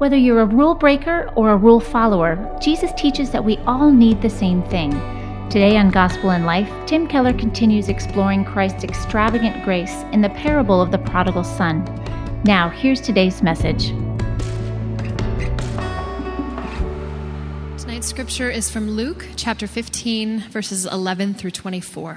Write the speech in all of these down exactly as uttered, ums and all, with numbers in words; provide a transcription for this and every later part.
Whether you're a rule breaker or a rule follower, Jesus teaches that we all need the same thing. Today on Gospel in Life, Tim Keller continues exploring Christ's extravagant grace in the parable of the prodigal son. Now, here's today's message. Tonight's scripture is from Luke chapter fifteen, verses eleven through twenty-four.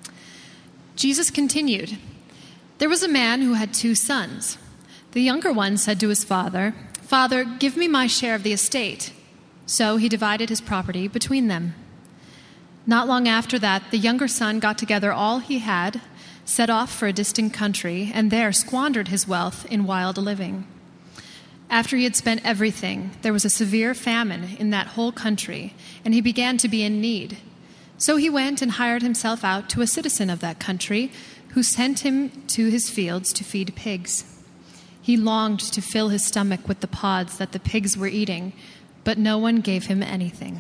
Jesus continued, "There was a man who had two sons. The younger one said to his father, 'Father, give me my share of the estate.' So he divided his property between them. Not long after that, the younger son got together all he had, set off for a distant country, and there squandered his wealth in wild living. After he had spent everything, there was a severe famine in that whole country, and he began to be in need. So he went and hired himself out to a citizen of that country, who sent him to his fields to feed pigs. He longed to fill his stomach with the pods that the pigs were eating, but no one gave him anything.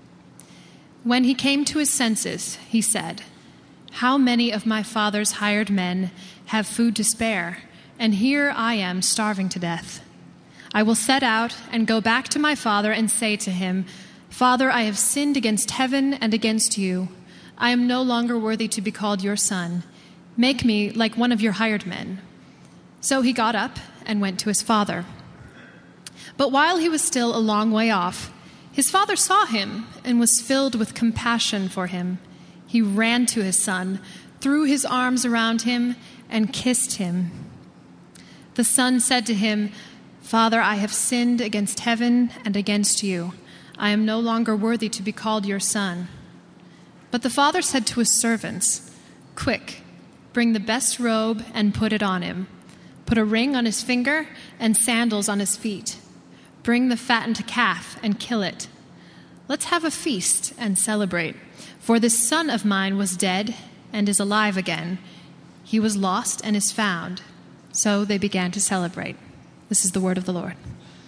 When he came to his senses, he said, 'How many of my father's hired men have food to spare, and here I am starving to death. I will set out and go back to my father and say to him, Father, I have sinned against heaven and against you. I am no longer worthy to be called your son. Make me like one of your hired men.' So he got up and went to his father. But while he was still a long way off, his father saw him and was filled with compassion for him. He ran to his son, threw his arms around him, and kissed him. The son said to him, 'Father, I have sinned against heaven and against you. I am no longer worthy to be called your son.' But the father said to his servants, 'Quick, bring the best robe and put it on him. Put a ring on his finger and sandals on his feet. Bring the fattened calf and kill it. Let's have a feast and celebrate. For this son of mine was dead and is alive again. He was lost and is found.' So they began to celebrate." This is the word of the Lord.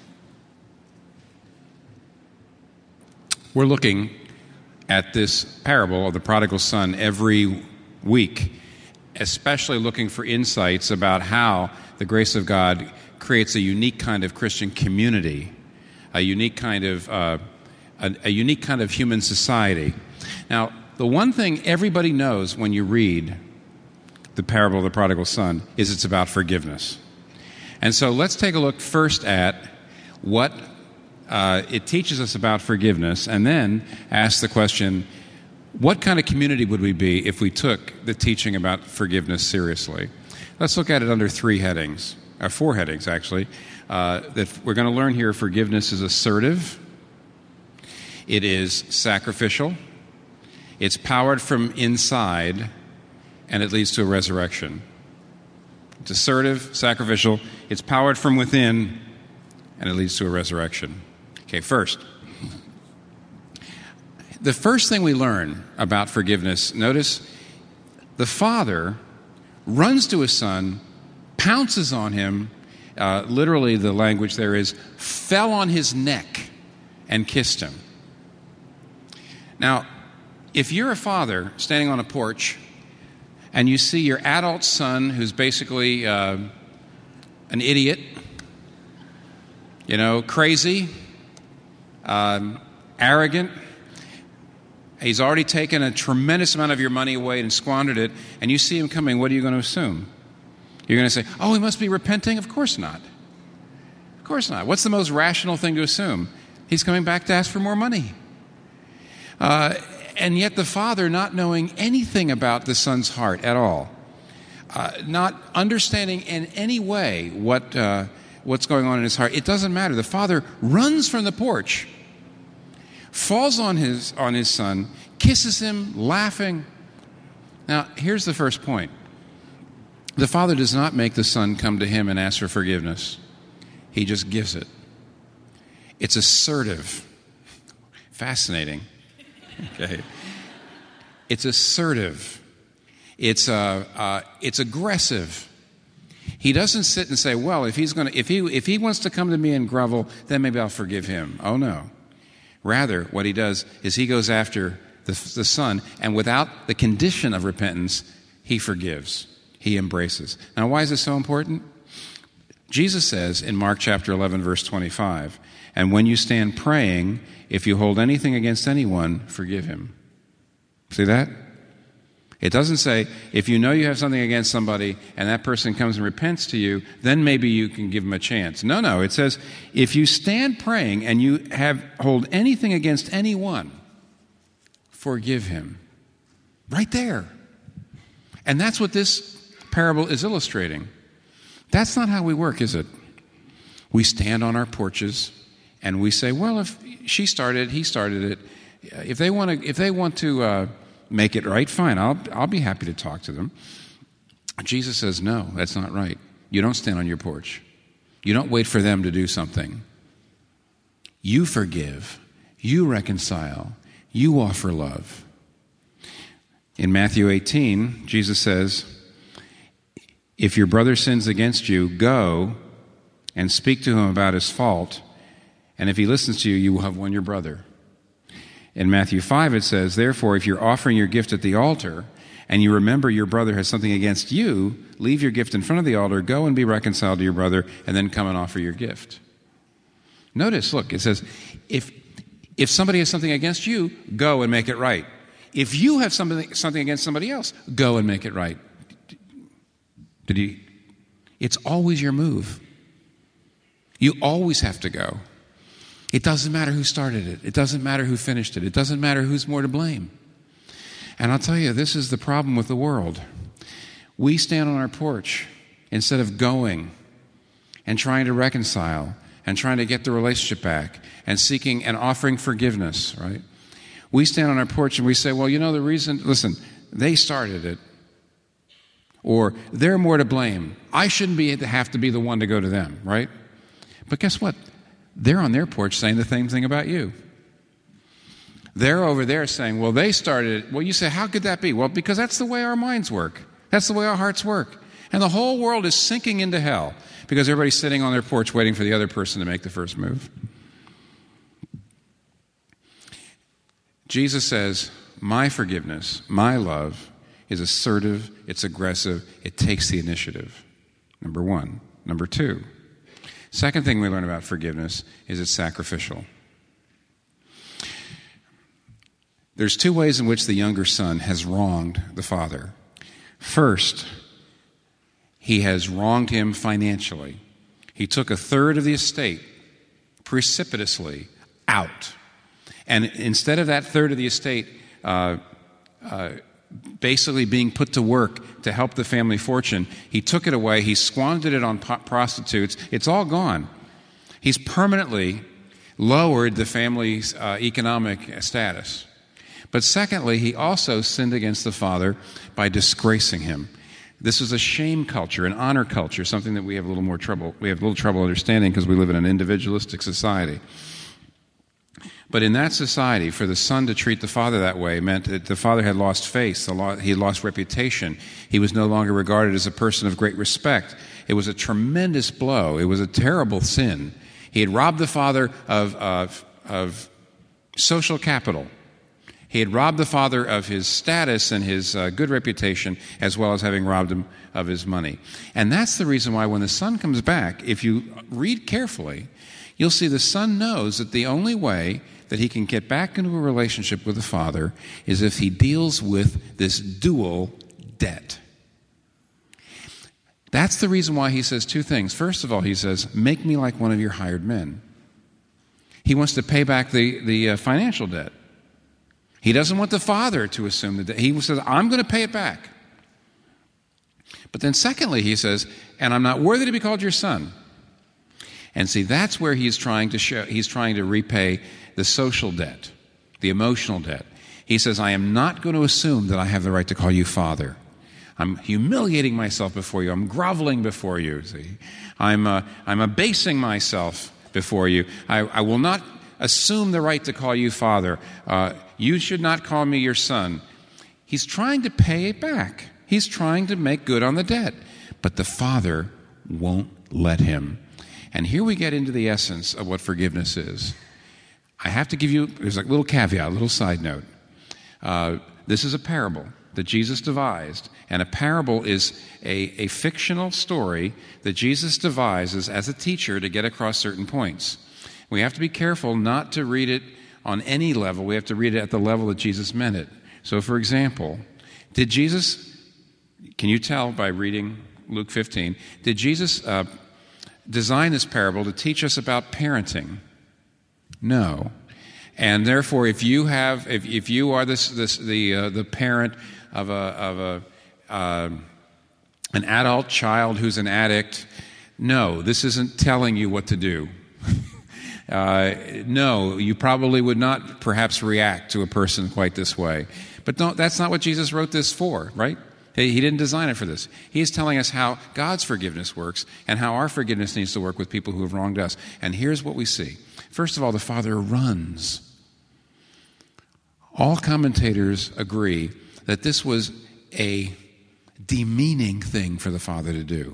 We're looking at this parable of the prodigal son every week, especially looking for insights about how the grace of God creates a unique kind of Christian community, a unique kind of uh, a, a unique kind of human society. Now, the one thing everybody knows when you read the parable of the prodigal son is it's about forgiveness. And so let's take a look first at what uh, it teaches us about forgiveness, and then ask the question, what kind of community would we be if we took the teaching about forgiveness seriously? Let's look at it under three headings, or four headings actually. Uh, that we're going to learn here forgiveness is assertive, it is sacrificial, it's powered from inside, and it leads to a resurrection. It's assertive, sacrificial, it's powered from within, and it leads to a resurrection. Okay, first, the first thing we learn about forgiveness, notice the father runs to his son, pounces on him, uh, literally the language there is, fell on his neck and kissed him. Now, if you're a father standing on a porch and you see your adult son who's basically uh, an idiot, you know, crazy, um, arrogant, he's already taken a tremendous amount of your money away and squandered it, and you see him coming, what are you going to assume? You're going to say, oh, he must be repenting? Of course not. Of course not. What's the most rational thing to assume? He's coming back to ask for more money. Uh, and yet the father, not knowing anything about the son's heart at all, uh, not understanding in any way what uh, what's going on in his heart, it doesn't matter. The father runs from the porch, falls on his on his son, kisses him, laughing. Now, here's the first point. The father does not make the son come to him and ask for forgiveness. He just gives it. It's assertive. Fascinating. Okay. It's assertive. It's uh, uh, it's aggressive. He doesn't sit and say, "Well, if he's going to, if he if he wants to come to me and grovel, then maybe I'll forgive him." Oh no. Rather, what he does is he goes after the, the son, and without the condition of repentance, he forgives. He embraces. Now, why is this so important? Jesus says in Mark chapter eleven, verse twenty-five, and when you stand praying, if you hold anything against anyone, forgive him. See that? It doesn't say, if you know you have something against somebody and that person comes and repents to you, then maybe you can give them a chance. No, no. It says, if you stand praying and you have hold anything against anyone, forgive him. Right there. And that's what this parable is illustrating. That's not how we work, is it? We stand on our porches and we say, well, if she started, he started it. If they want to, if they want to uh, make it right, fine. I'll I'll be happy to talk to them. Jesus says, no, that's not right. You don't stand on your porch. You don't wait for them to do something. You forgive. You reconcile. You offer love. In Matthew eighteen, Jesus says, if your brother sins against you, go and speak to him about his fault, and if he listens to you, you will have won your brother. In Matthew five, it says, therefore, if you're offering your gift at the altar and you remember your brother has something against you, leave your gift in front of the altar, go and be reconciled to your brother, and then come and offer your gift. Notice, look, it says, if if somebody has something against you, go and make it right. If you have something, something against somebody else, go and make it right. Did you? It's always your move. You always have to go. It doesn't matter who started it. It doesn't matter who finished it. It doesn't matter who's more to blame. And I'll tell you, this is the problem with the world. We stand on our porch instead of going and trying to reconcile and trying to get the relationship back and seeking and offering forgiveness, right? We stand on our porch and we say, well, you know, the reason, listen, they started it. Or they're more to blame. I shouldn't be have to be the one to go to them, right? But guess what? They're on their porch saying the same thing about you. They're over there saying, well, they started it. Well, you say, how could that be? Well, because that's the way our minds work. That's the way our hearts work. And the whole world is sinking into hell because everybody's sitting on their porch waiting for the other person to make the first move. Jesus says, my forgiveness, my love is assertive, it's aggressive, it takes the initiative. Number one. Number two. Second thing we learn about forgiveness is it's sacrificial. There's two ways in which the younger son has wronged the father. First, he has wronged him financially. He took a third of the estate precipitously out. And instead of that third of the estate uh, uh, basically being put to work to help the family fortune, he took it away, he squandered it on po- prostitutes. It's all gone. He's permanently lowered the family's uh, economic status. But secondly, he also sinned against the father by disgracing him. This is a shame culture, an honor culture, something that we have a little more trouble, we have a little trouble understanding because we live in an individualistic society. But in that society, for the son to treat the father that way meant that the father had lost face, he had lost reputation. He was no longer regarded as a person of great respect. It was a tremendous blow. It was a terrible sin. He had robbed the father of, of, of social capital. He had robbed the father of his status and his uh, good reputation, as well as having robbed him of his money. And that's the reason why when the son comes back, if you read carefully, you'll see the son knows that the only way that he can get back into a relationship with the father is if he deals with this dual debt. That's the reason why he says two things. First of all, he says, make me like one of your hired men. He wants to pay back the, the uh, financial debt. He doesn't want the father to assume the debt. He says, I'm going to pay it back. But then secondly, he says, and I'm not worthy to be called your son. And see, that's where he's trying to show, he's trying to repay the social debt, the emotional debt. He says, I am not going to assume that I have the right to call you father. I'm humiliating myself before you. I'm groveling before you. See, I'm uh, I'm abasing myself before you. I, I will not assume the right to call you father. Uh, you should not call me your son. He's trying to pay it back. He's trying to make good on the debt. But the father won't let him. And here we get into the essence of what forgiveness is. I have to give you, there's a little caveat, a little side note. Uh, this is a parable. that Jesus devised, and a parable is a, a fictional story that Jesus devises as a teacher to get across certain points. We have to be careful not to read it on any level. We have to read it at the level that Jesus meant it. So, for example, did Jesus, can you tell by reading Luke fifteen, did Jesus uh, design this parable to teach us about parenting? No. And therefore, if you have, if, if you are this, this the uh, the parent of a of a uh, an adult child who's an addict, no, this isn't telling you what to do. uh, no, you probably would not perhaps react to a person quite this way. But don't, that's not what Jesus wrote this for, right? He, he didn't design it for this. He is telling us how God's forgiveness works and how our forgiveness needs to work with people who have wronged us. And here's what we see. First of all, the Father runs. All commentators agree that this was a demeaning thing for the Father to do.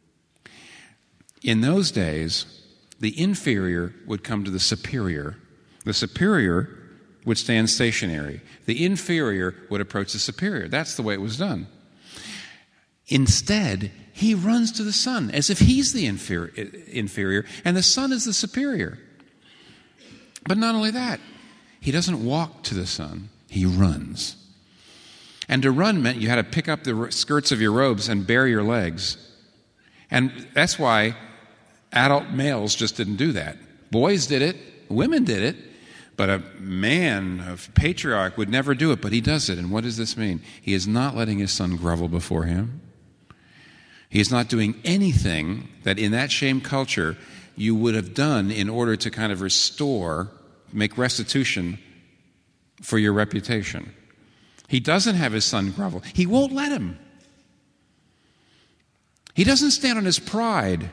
In those days, the inferior would come to the superior. The superior would stand stationary. The inferior would approach the superior. That's the way it was done. Instead, he runs to the Son as if he's the inferior, inferior and the Son is the superior. But not only that, he doesn't walk to the Son, he runs. And to run meant you had to pick up the skirts of your robes and bare your legs. And that's why adult males just didn't do that. Boys did it, women did it, but a man, a patriarch, would never do it, but he does it. And what does this mean? He is not letting his son grovel before him. He is not doing anything that in that shame culture you would have done in order to kind of restore, make restitution for your reputation. He doesn't have his son grovel. He won't let him. He doesn't stand on his pride.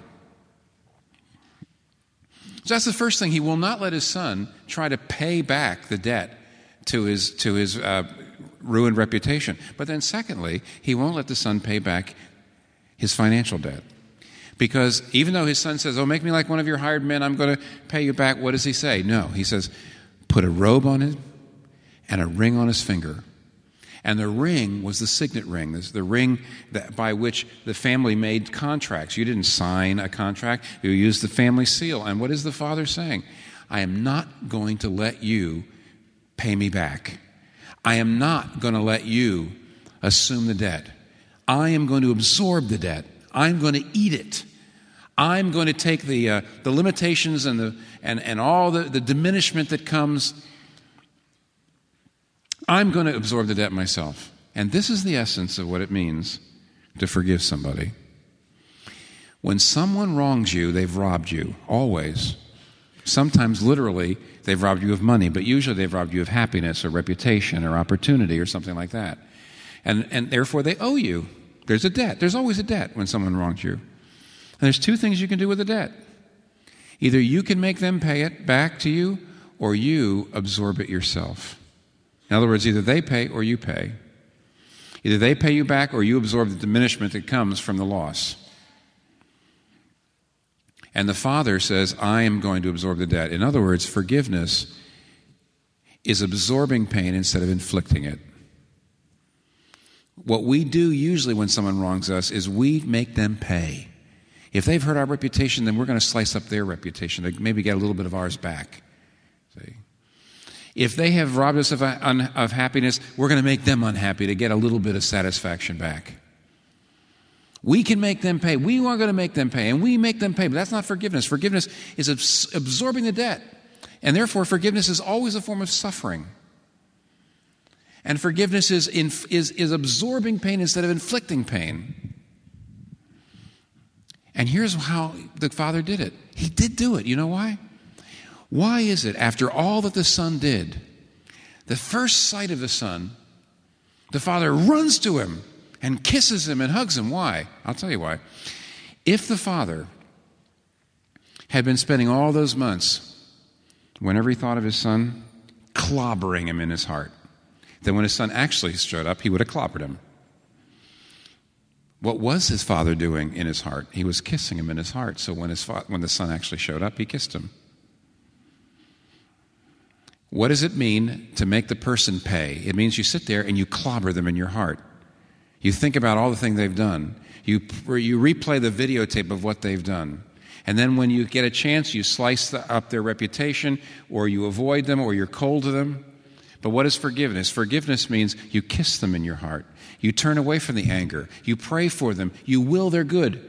So that's the first thing. He will not let his son try to pay back the debt to his to his uh, ruined reputation. But then secondly, he won't let the son pay back his financial debt. Because even though his son says, oh, make me like one of your hired men, I'm going to pay you back, what does he say? No, he says, put a robe on him and a ring on his finger. And the ring was the signet ring, the ring that, by which the family made contracts. You didn't sign a contract, you used the family seal. And what is the father saying? I am not going to let you pay me back. I am not going to let you assume the debt. I am going to absorb the debt. I'm going to eat it. I'm going to take the uh, the limitations and the and, and all the, the diminishment that comes. I'm going to absorb the debt myself. And this is the essence of what it means to forgive somebody. When someone wrongs you, they've robbed you, always. Sometimes literally they've robbed you of money, but usually they've robbed you of happiness or reputation or opportunity or something like that. And and therefore they owe you. There's a debt. There's always a debt when someone wrongs you. And there's two things you can do with the debt. Either you can make them pay it back to you, or you absorb it yourself. In other words, either they pay or you pay. Either they pay you back or you absorb the diminishment that comes from the loss. And the Father says, I am going to absorb the debt. In other words, forgiveness is absorbing pain instead of inflicting it. What we do usually when someone wrongs us is we make them pay. If they've hurt our reputation, then we're going to slice up their reputation. They maybe get a little bit of ours back. See? If they have robbed us of, of happiness, we're going to make them unhappy to get a little bit of satisfaction back. We can make them pay. We are going to make them pay, and we make them pay. But that's not forgiveness. Forgiveness is absorbing the debt. And therefore, forgiveness is always a form of suffering. And forgiveness is, in, is, is absorbing pain instead of inflicting pain. And here's how the Father did it. He did do it. You know why? Why is it, after all that the Son did, the first sight of the Son, the Father runs to him and kisses him and hugs him? Why? I'll tell you why. If the Father had been spending all those months, whenever he thought of his Son, clobbering him in his heart, then when his Son actually showed up, he would have clobbered him. What was his Father doing in his heart? He was kissing him in his heart. So when his fa- when the Son actually showed up, he kissed him. What does it mean to make the person pay? It means you sit there and you clobber them in your heart. You think about all the things they've done. You, you replay the videotape of what they've done. And then when you get a chance, you slice the, up their reputation, or you avoid them, or you're cold to them. But what is forgiveness? Forgiveness means you kiss them in your heart. You turn away from the anger. You pray for them. You will their good.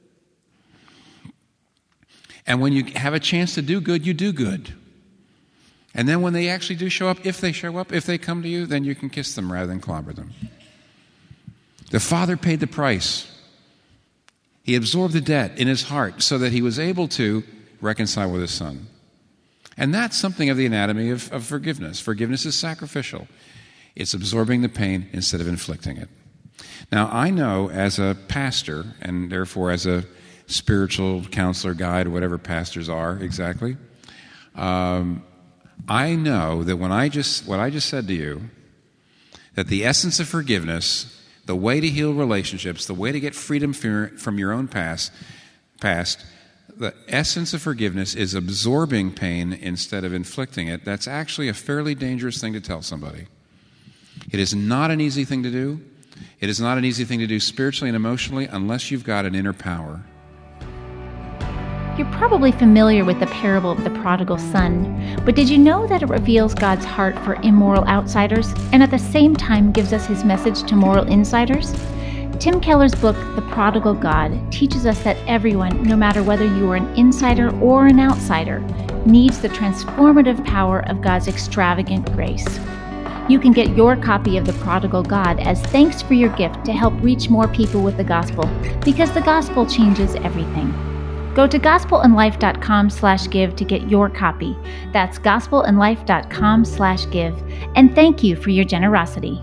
And when you have a chance to do good, you do good. And then when they actually do show up, if they show up, if they come to you, then you can kiss them rather than clobber them. The Father paid the price. He absorbed the debt in his heart so that he was able to reconcile with his Son. And that's something of the anatomy of, of forgiveness. Forgiveness is sacrificial. It's absorbing the pain instead of inflicting it. Now, I know as a pastor, and therefore as a spiritual counselor, guide, or whatever pastors are exactly, um, I know that when I just what I just said to you, that the essence of forgiveness, the way to heal relationships, the way to get freedom from your own past, past, the essence of forgiveness is absorbing pain instead of inflicting it. That's actually a fairly dangerous thing to tell somebody. It is not an easy thing to do. It is not an easy thing to do spiritually and emotionally unless you've got an inner power. You're probably familiar with the parable of the prodigal son, but did you know that it reveals God's heart for immoral outsiders and at the same time gives us his message to moral insiders? Tim Keller's book, The Prodigal God, teaches us that everyone, no matter whether you are an insider or an outsider, needs the transformative power of God's extravagant grace. You can get your copy of The Prodigal God as thanks for your gift to help reach more people with the gospel, because the gospel changes everything. Go to gospelandlife.com slash give to get your copy. That's gospelandlife.com slash give. And thank you for your generosity.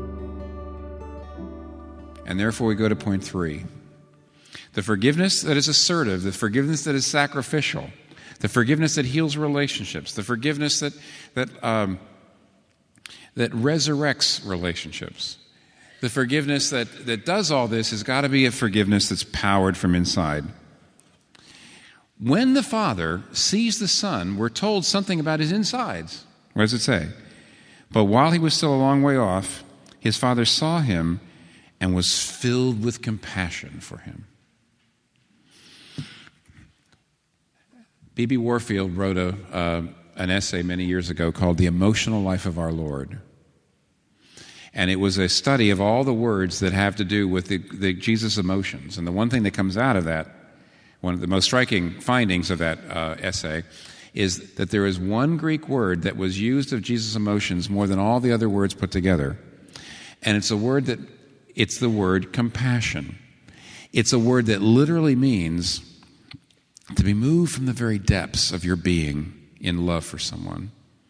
And therefore we go to point three. The forgiveness that is assertive, the forgiveness that is sacrificial, the forgiveness that heals relationships, the forgiveness that that um, that resurrects relationships, the forgiveness that, that does all this has got to be a forgiveness that's powered from inside. When the Father sees the Son, we're told something about his insides. What does it say? But while he was still a long way off, his Father saw him and was filled with compassion for him. B B Warfield wrote a, uh, an essay many years ago called The Emotional Life of Our Lord. And it was a study of all the words that have to do with the, the Jesus emotions. And the one thing that comes out of that, one of the most striking findings of that uh, essay, is that there is one Greek word that was used of Jesus' emotions more than all the other words put together. And it's a word that, it's the word compassion. It's a word that literally means to be moved from the very depths of your being in love for someone.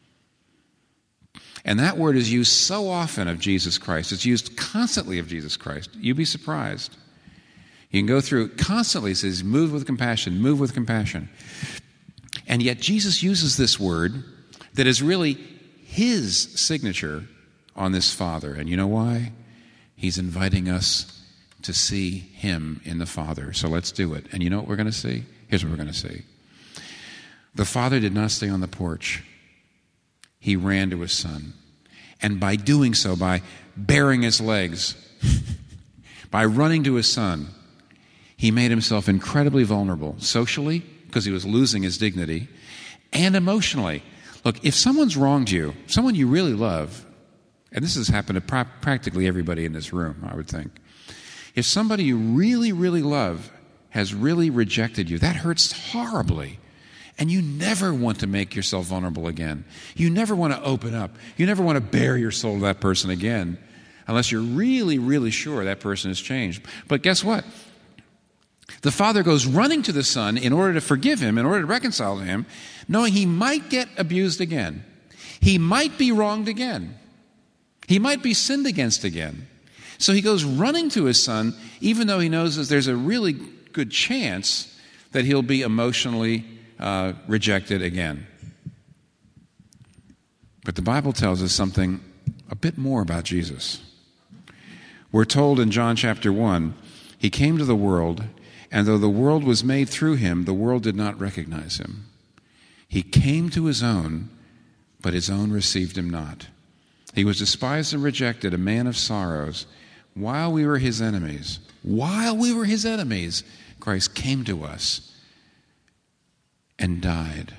And that word is used so often of Jesus Christ. It's used constantly of Jesus Christ. You'd be surprised. You can go through it constantly. It says, move with compassion, move with compassion. And yet Jesus uses this word that is really his signature on this Father. And you know why? He's inviting us to see him in the Father. So let's do it. And you know what we're going to see? Here's what we're going to see. The Father did not stay on the porch. He ran to his Son. And by doing so, by baring his legs, by running to his Son, he made himself incredibly vulnerable, socially, because he was losing his dignity, and emotionally. Look, if someone's wronged you, someone you really love, and this has happened to pra- practically everybody in this room, I would think. If somebody you really, really love has really rejected you, that hurts horribly. And you never want to make yourself vulnerable again. You never want to open up. You never want to bare your soul to that person again, unless you're really, really sure that person has changed. But guess what? The Father goes running to the Son in order to forgive him, in order to reconcile to him, knowing he might get abused again. He might be wronged again. He might be sinned against again. So he goes running to his Son, even though he knows that there's a really good chance that he'll be emotionally uh, rejected again. But the Bible tells us something a bit more about Jesus. We're told in John chapter one, he came to the world, and though the world was made through him, the world did not recognize him. He came to his own, but his own received him not. He was despised and rejected, a man of sorrows. While we were his enemies, while we were his enemies, Christ came to us and died.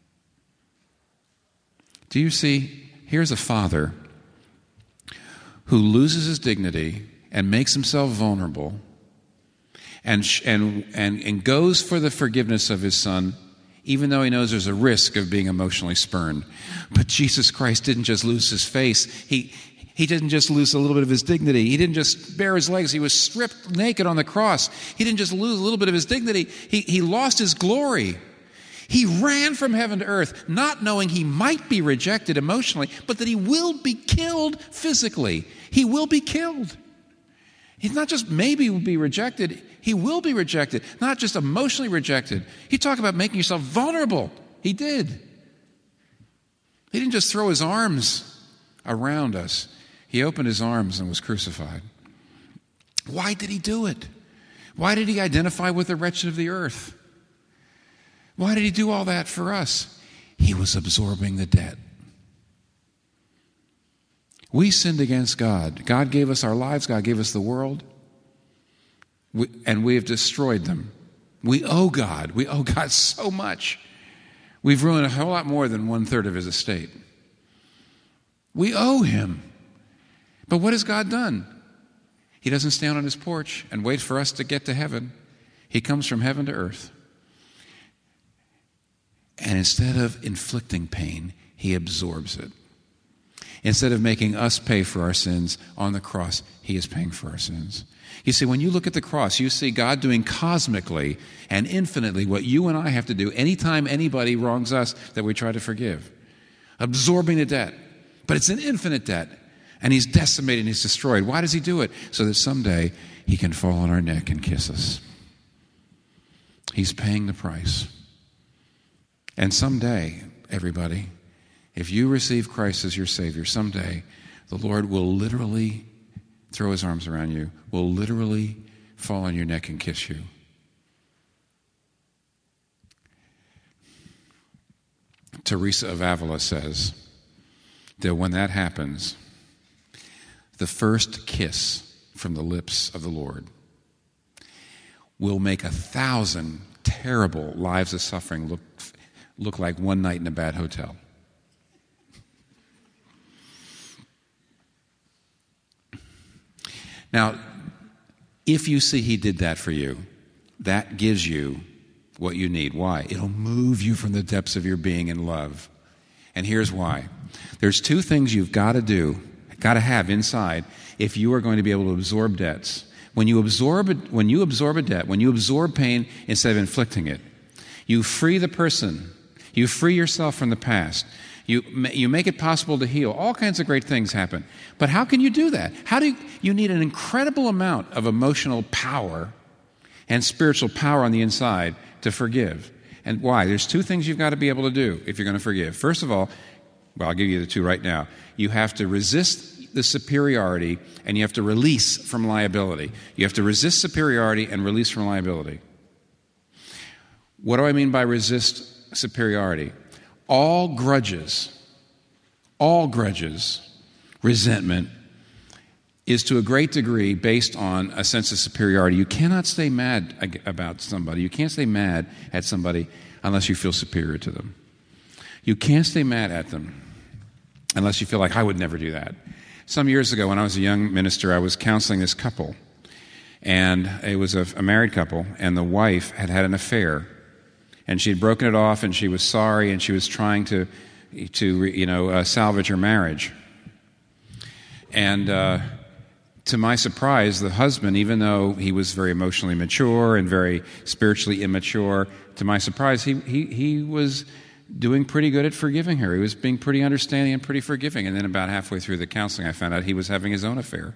Do you see? Here's a father who loses his dignity and makes himself vulnerable and, and, and, and goes for the forgiveness of his son, even though he knows there's a risk of being emotionally spurned. But Jesus Christ didn't just lose his face. He, he didn't just lose a little bit of his dignity. He didn't just bare his legs. He was stripped naked on the cross. He didn't just lose a little bit of his dignity. He, he lost his glory. He ran from heaven to earth, not knowing he might be rejected emotionally, but that he will be killed physically. He will be killed. He's not just maybe will be rejected, he will be rejected, not just emotionally rejected. You talk about making yourself vulnerable. He did. He didn't just throw his arms around us. He opened his arms and was crucified. Why did he do it? Why did he identify with the wretched of the earth? Why did he do all that for us? He was absorbing the debt. We sinned against God. God gave us our lives. God gave us the world. We, and we have destroyed them. We owe God. We owe God so much. We've ruined a whole lot more than one-third of his estate. We owe him. But what has God done? He doesn't stand on his porch and wait for us to get to heaven. He comes from heaven to earth. And instead of inflicting pain, he absorbs it. Instead of making us pay for our sins on the cross, he is paying for our sins. You see, when you look at the cross, you see God doing cosmically and infinitely what you and I have to do anytime anybody wrongs us that we try to forgive. Absorbing the debt. But it's an infinite debt. And he's decimated and he's destroyed. Why does he do it? So that someday he can fall on our neck and kiss us. He's paying the price. And someday, everybody, if you receive Christ as your Savior, someday the Lord will literally throw his arms around you, will literally fall on your neck and kiss you. Teresa of Avila says that when that happens, the first kiss from the lips of the Lord will make a thousand terrible lives of suffering look look like one night in a bad hotel. Now, if you see he did that for you, that gives you what you need. Why? It'll move you from the depths of your being in love. And here's why. There's two things you've got to do, got to have inside if you are going to be able to absorb debts. When you absorb a, when you absorb a debt, when you absorb pain instead of inflicting it, you free the person. You free yourself from the past. You, you make it possible to heal. All kinds of great things happen. But how can you do that? How do you, you need an incredible amount of emotional power and spiritual power on the inside to forgive. And why? There's two things you've got to be able to do if you're going to forgive. First of all, well, I'll give you the two right now. You have to resist the superiority and you have to release from liability. You have to resist superiority and release from liability. What do I mean by resist superiority? All grudges, all grudges, resentment is to a great degree based on a sense of superiority. You cannot stay mad about somebody. You can't stay mad at somebody unless you feel superior to them. You can't stay mad at them unless you feel like, I would never do that. Some years ago when I was a young minister, I was counseling this couple. And it was a, a married couple, and the wife had had an affair. And she had broken it off, and she was sorry, and she was trying to, to you know, uh, salvage her marriage. And uh, to my surprise, the husband, even though he was very emotionally mature and very spiritually immature, to my surprise, he he he was doing pretty good at forgiving her. He was being pretty understanding and pretty forgiving. And then about halfway through the counseling, I found out he was having his own affair.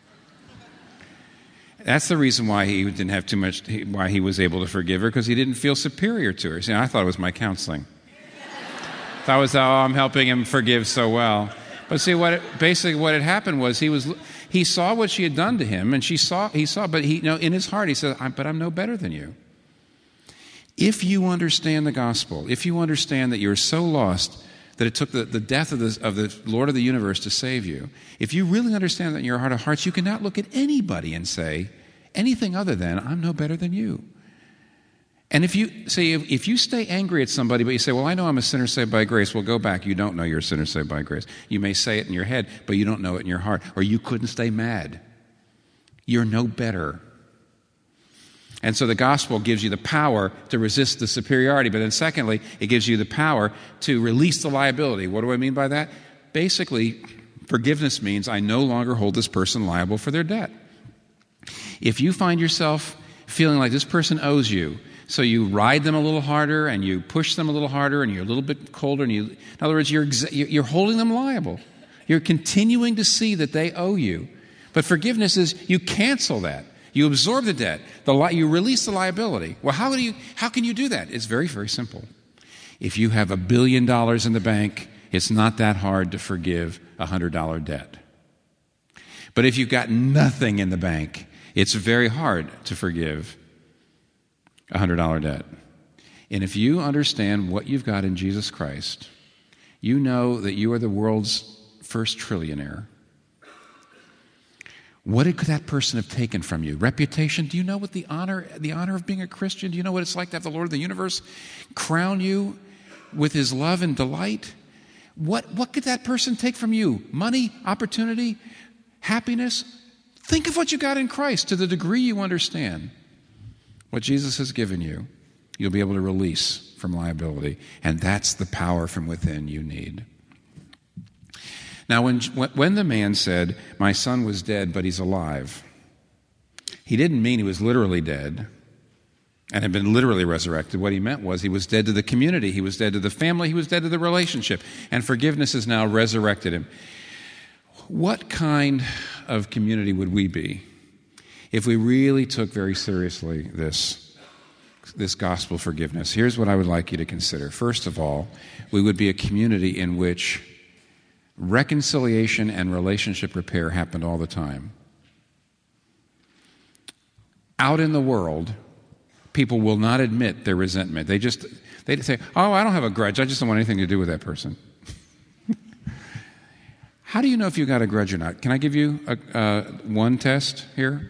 That's the reason why he didn't have too much, why he was able to forgive her, because he didn't feel superior to her. See, I thought it was my counseling. I thought it was, oh, I'm helping him forgive so well. But see, what it, basically what had happened was he was he saw what she had done to him, and she saw he saw, but he, you know, in his heart he said, "But I'm no better than you." If you understand the gospel, if you understand that you're so lost that it took the, the death of the, of the Lord of the universe to save you, if you really understand that in your heart of hearts, you cannot look at anybody and say anything other than, I'm no better than you. And if you say, if, if you stay angry at somebody, but you say, well, I know I'm a sinner saved by grace, well, go back. You don't know you're a sinner saved by grace. You may say it in your head, but you don't know it in your heart. Or you couldn't stay mad. You're no better. And so the gospel gives you the power to resist the superiority. But then secondly, it gives you the power to release the liability. What do I mean by that? Basically, forgiveness means I no longer hold this person liable for their debt. If you find yourself feeling like this person owes you, so you ride them a little harder and you push them a little harder and you're a little bit colder, and you, in other words, you're, you're holding them liable. You're continuing to see that they owe you. But forgiveness is you cancel that. You absorb the debt. The li- you release the liability. Well, how do you? How can you do that? It's very, very simple. If you have a billion dollars in the bank, it's not that hard to forgive a hundred dollar debt. But if you've got nothing in the bank, it's very hard to forgive a hundred dollar debt. And if you understand what you've got in Jesus Christ, you know that you are the world's first trillionaire. What could that person have taken from you? Reputation? Do you know what the honor, the honor of being a Christian? Do you know what it's like to have the Lord of the universe crown you with his love and delight? What, what could that person take from you? Money, opportunity, happiness? Think of what you got in Christ. To the degree you understand what Jesus has given you, you'll be able to release from liability. And that's the power from within you need. Now, when, when the man said, my son was dead, but he's alive, he didn't mean he was literally dead and had been literally resurrected. What he meant was he was dead to the community, he was dead to the family, he was dead to the relationship, and forgiveness has now resurrected him. What kind of community would we be if we really took very seriously this, this gospel forgiveness? Here's what I would like you to consider. First of all, we would be a community in which reconciliation and relationship repair happened all the time. Out in the world, people will not admit their resentment. They just, they say, oh, I don't have a grudge. I just don't want anything to do with that person. How do you know if you got a grudge or not? Can I give you a, uh, one test here?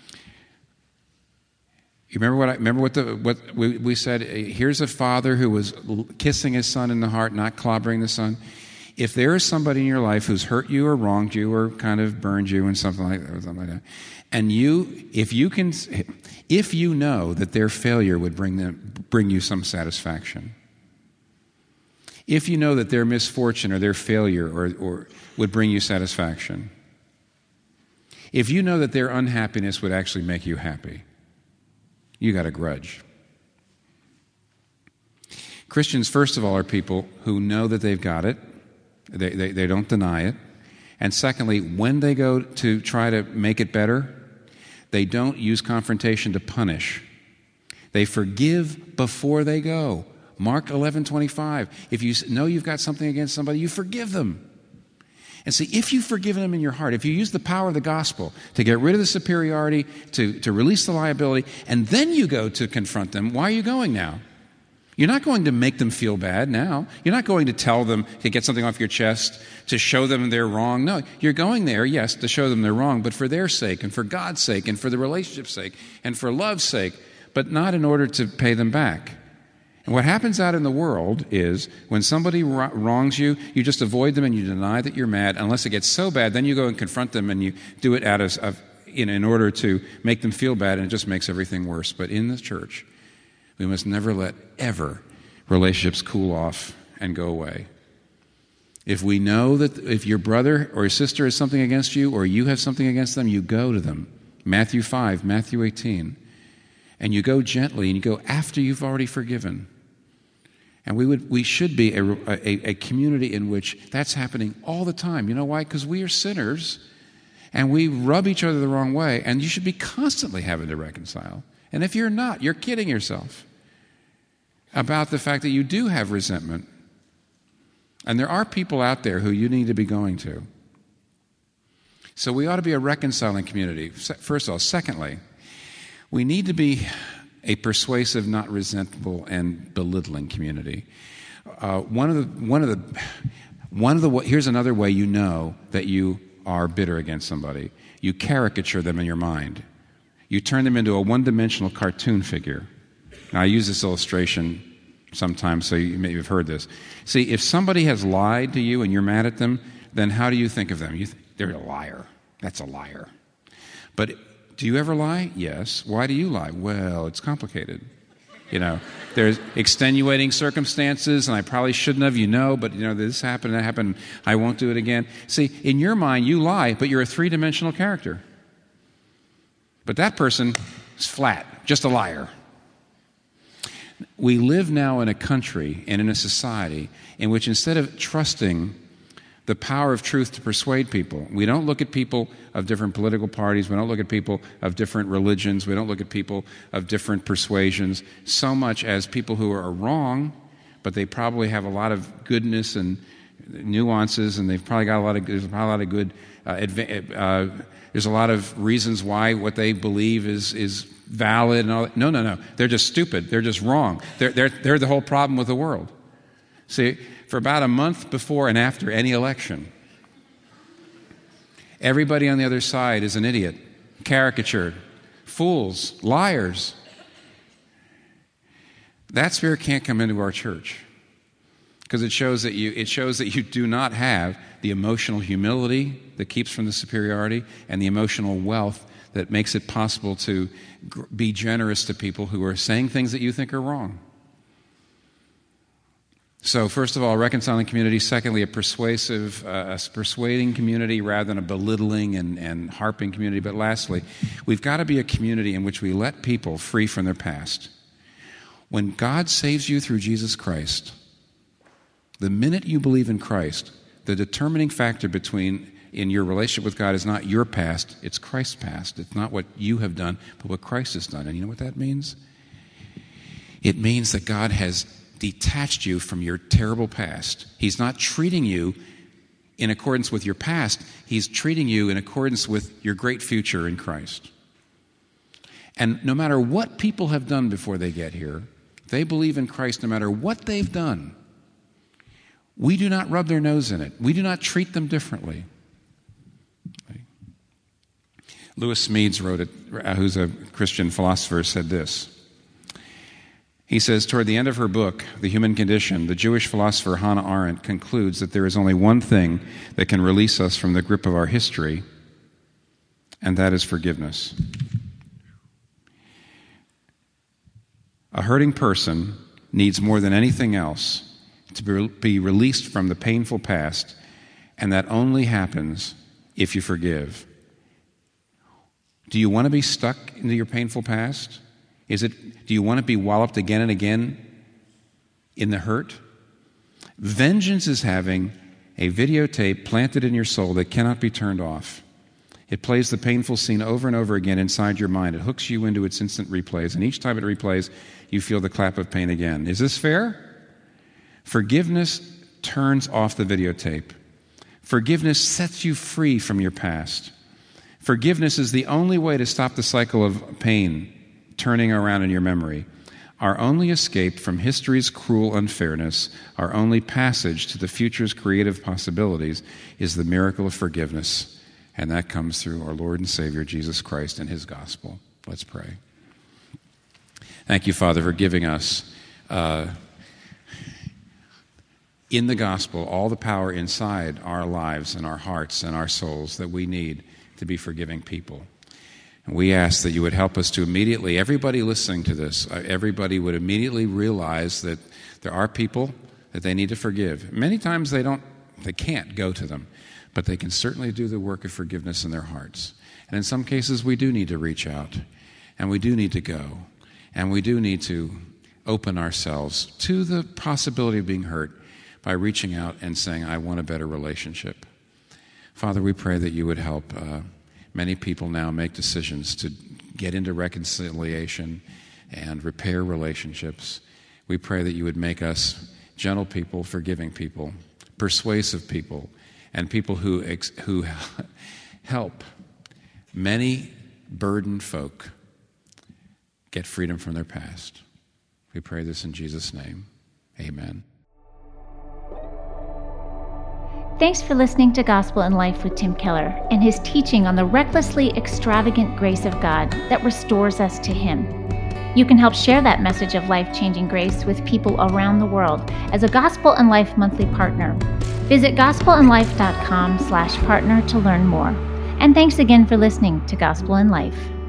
You remember what I remember what the what we, we said? Here's a father who was kissing his son in the heart, not clobbering the son. If there is somebody in your life who's hurt you or wronged you or kind of burned you and something like that, or something like that, and you, if you can, if you know that their failure would bring them, bring you some satisfaction, if you know that their misfortune or their failure or, or would bring you satisfaction, if you know that their unhappiness would actually make you happy, you got a grudge. Christians, first of all, are people who know that they've got it. They, they, they don't deny it. And secondly, when they go to try to make it better, they don't use confrontation to punish. They forgive before they go. Mark eleven twenty-five. If you know you've got something against somebody, you forgive them. And see, if you've forgiven them in your heart, if you use the power of the gospel to get rid of the superiority, to, to release the liability, and then you go to confront them, why are you going now? You're not going to make them feel bad now. You're not going to tell them to get something off your chest, to show them they're wrong. No, you're going there, yes, to show them they're wrong, but for their sake and for God's sake and for the relationship's sake and for love's sake, but not in order to pay them back. And what happens out in the world is when somebody wrongs you, you just avoid them and you deny that you're mad. Unless it gets so bad, then you go and confront them and you do it out of, of in, in order to make them feel bad, and it just makes everything worse. But in the church, we must never let, ever, relationships cool off and go away. If we know that if your brother or your sister has something against you or you have something against them, you go to them. Matthew five, Matthew eighteen. And you go gently and you go after you've already forgiven. And we would, we should be a, a, a community in which that's happening all the time. You know why? Because we are sinners and we rub each other the wrong way, and you should be constantly having to reconcile. And if you're not, you're kidding yourself about the fact that you do have resentment. And there are people out there who you need to be going to. So we ought to be a reconciling community, first of all. Secondly, we need to be a persuasive, not resentful and belittling community. Uh, one of the one of the one of the here's another way you know that you are bitter against somebody. You caricature them in your mind. You turn them into a one-dimensional cartoon figure. Now, I use this illustration sometimes, so you may have heard this. See, if somebody has lied to you and you're mad at them, then how do you think of them? You th- they're a liar. That's a liar. But do you ever lie? Yes. Why do you lie? Well, it's complicated. You know, there's extenuating circumstances, and I probably shouldn't have, you know, but, you know, this happened, that happened, I won't do it again. See, in your mind, you lie, but you're a three-dimensional character. But that person is flat, just a liar. We live now in a country and in a society in which instead of trusting the power of truth to persuade people, we don't look at people of different political parties, we don't look at people of different religions, we don't look at people of different persuasions so much as people who are wrong, but they probably have a lot of goodness and nuances, and they've probably got a lot of, there's probably a lot of good, uh, adva- uh, there's a lot of reasons why what they believe is is valid and all that. No, no, no. They're just stupid. They're just wrong. They're, they're, they're the whole problem with the world. See, for about a month before and after any election, everybody on the other side is an idiot, caricatured, fools, liars. That spirit can't come into our church because it shows that you it shows that you do not have the emotional humility that keeps from the superiority and the emotional wealth that makes it possible to gr- be generous to people who are saying things that you think are wrong. So, first of all, a reconciling community. Secondly, a persuasive, uh, a persuading community rather than a belittling and, and harping community. But lastly, we've got to be a community in which we let people free from their past. When God saves you through Jesus Christ, the minute you believe in Christ, the determining factor between in your relationship with God is not your past, it's Christ's past. It's not what you have done, but what Christ has done. And you know what that means? It means that God has detached you from your terrible past. He's not treating you in accordance with your past. He's treating you in accordance with your great future in Christ. And no matter what people have done before they get here, they believe in Christ no matter what they've done. We do not rub their nose in it. We do not treat them differently. Lewis Smedes wrote it, who's a Christian philosopher, said this. He says, toward the end of her book, The Human Condition, the Jewish philosopher Hannah Arendt concludes that there is only one thing that can release us from the grip of our history, and that is forgiveness. A hurting person needs more than anything else to be released from the painful past, and that only happens if you forgive. Do you want to be stuck into your painful past? Is it, do you want to be walloped again and again in the hurt? Vengeance is having a videotape planted in your soul that cannot be turned off. It plays the painful scene over and over again inside your mind. It hooks you into its instant replays, and each time it replays, you feel the clap of pain again. Is this fair? Forgiveness turns off the videotape. Forgiveness sets you free from your past. Forgiveness is the only way to stop the cycle of pain turning around in your memory. Our only escape from history's cruel unfairness, our only passage to the future's creative possibilities is the miracle of forgiveness. And that comes through our Lord and Savior, Jesus Christ, and His gospel. Let's pray. Thank you, Father, for giving us uh, in the gospel all the power inside our lives and our hearts and our souls that we need to be forgiving people. And we ask that you would help us to immediately, everybody listening to this, everybody would immediately realize that there are people that they need to forgive. Many times they don't, they can't go to them, but they can certainly do the work of forgiveness in their hearts. And in some cases we do need to reach out, and we do need to go, and we do need to open ourselves to the possibility of being hurt by reaching out and saying, I want a better relationship. Father, we pray that you would help uh, many people now make decisions to get into reconciliation and repair relationships. We pray that you would make us gentle people, forgiving people, persuasive people, and people who ex- who help many burdened folk get freedom from their past. We pray this in Jesus' name. Amen. Thanks for listening to Gospel in Life with Tim Keller and his teaching on the recklessly extravagant grace of God that restores us to Him. You can help share that message of life-changing grace with people around the world as a Gospel in Life monthly partner. Visit gospel in life dot com slash partner to learn more. And thanks again for listening to Gospel in Life.